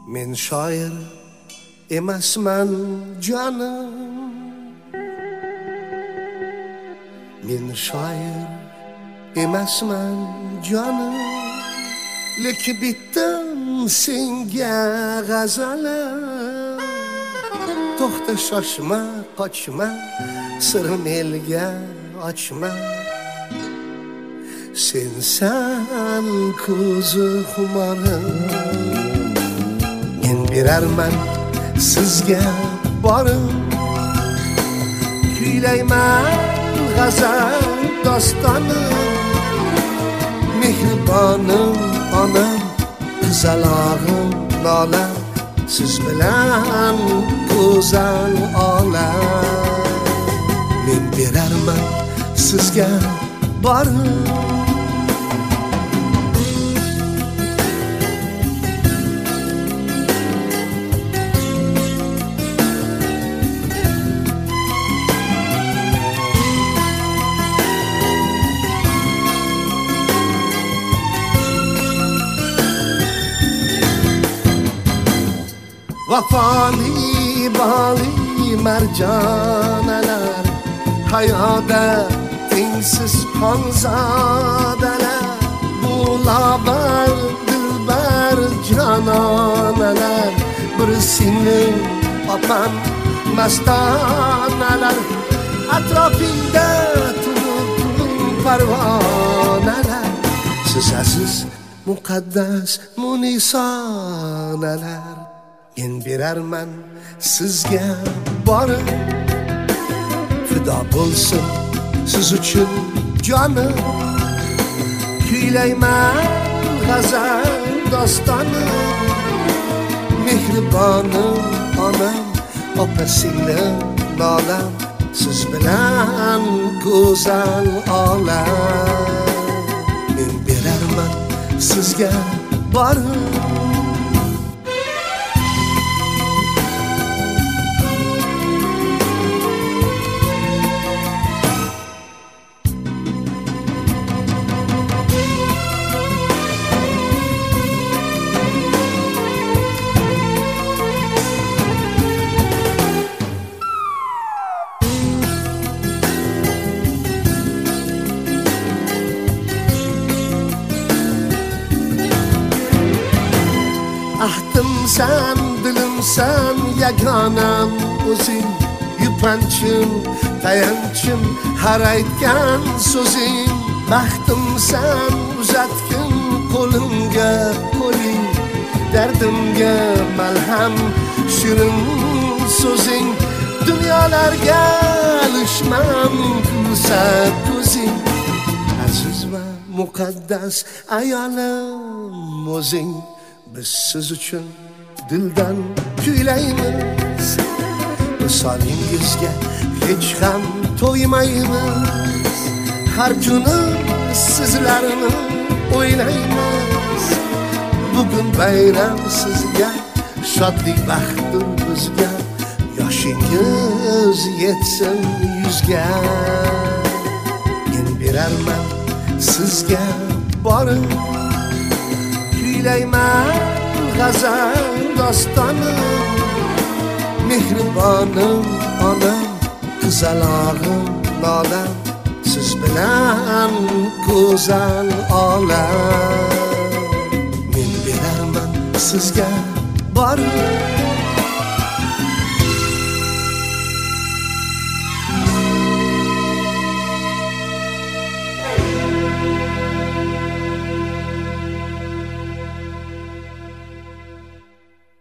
Men shoir emasman jonim, men shoir emasman jonim, lekin bitdim senga g'azalim. To'xta, shoshma, qochma, sirim elga ochma, sensan ko'zi xumorim. Men berarman sizga borim, kuylayman g'azal dostonim. Mehribonim onam, qizalog'im nolam, siz bilan go'zal olam. Men berarman sizga borim. Vafoli boli marjonalar, hayoda tengsiz xonzodalar, bu lobar dilbar jononalar, bir sening opam mastonalar, atrofingda turib parvonalar, siz aziz muqaddas munisonalar. Men berarman sizga borim, fido bo'lsin siz uchun jonim. Kuylayman g'azal dostonim. Mehribonim onam, opa singlim nolam, siz bilan go'zal olam. Men berarman sizga borim. Ahdimsan, dilimsan, yagonam o'zing, yupanchim, tayanchim, har aytgan so'zing. Baxtimsan, uzatgin qo'limga qo'ling, dardimga malham shirin so'zing. Dunyolarga alishmam kulsa ko'zing, aziz va muqaddas ayolim o'zing. Biz siz uchun dildan kuylaymiz, visolingizga hech ham to'ymaymiz. Har kuni sizlarni o'ylaymiz. Bugun bayram sizga, shodlik baxtdir bizga. Yoshingiz yetsin 100ga. Men berarman sizga borim, kuylayman g'azal dostonim. Mehribonim onam, qizalog'im nolam, siz bilan go'zal olam. Men berarman sizga borim.